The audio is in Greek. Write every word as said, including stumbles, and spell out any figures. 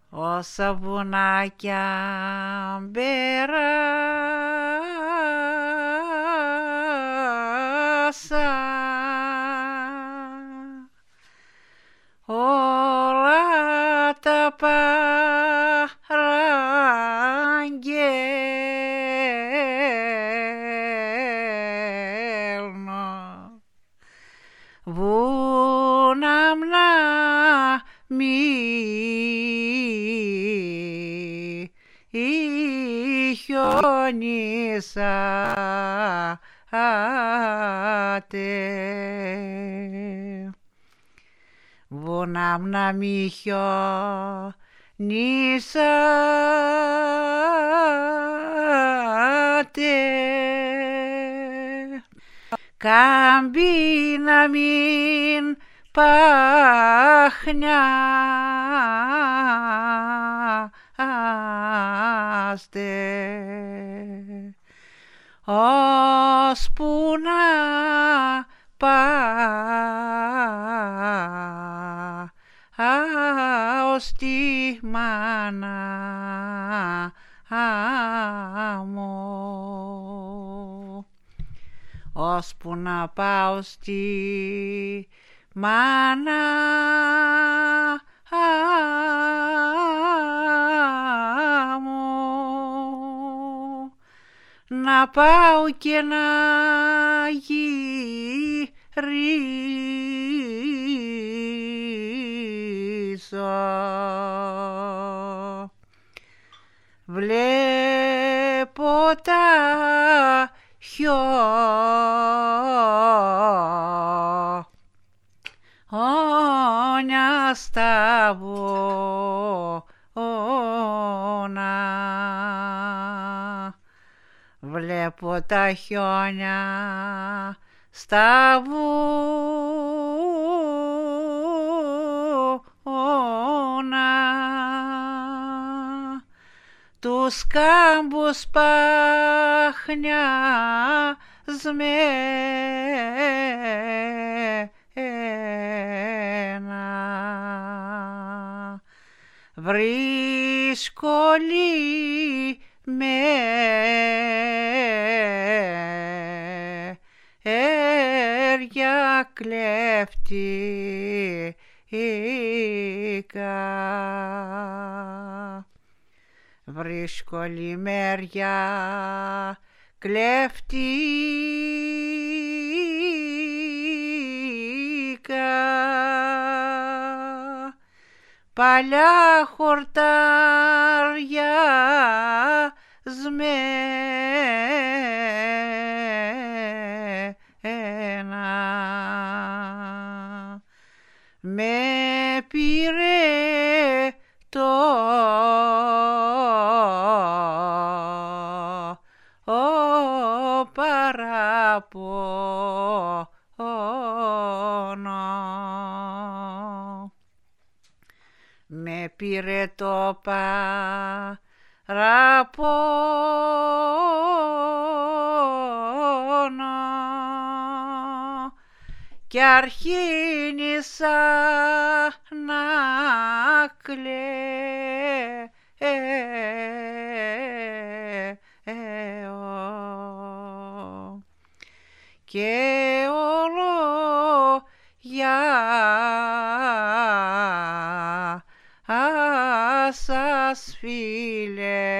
όσα βουνάκια πέρασα, όλα τα παραγγέλνω, βουνάμνα μη χιονίσατε, βουνάμνα μη χιονίσατε, κάμπι να μην πάχνιάστε, ώσπου να πάω στη μάνα μου, ώσπου να πάω στη μάνα μου, να πάω και να γυρίσω. Βλέπω τα χιόνια στα βουνά, βλέπω τα χιόνια στα βουνά, τους κάμπους πάχνιασμένα, βρίσκω λιμέρια κλέφτικα, βρίσκω λιμέρια κλέφτικα, παλιά χορτάρια σμένα, με πήρε το παραπονό, με πήρε το παραπονό κι αρχίνησα να κλαίω και όλο για σας φίλε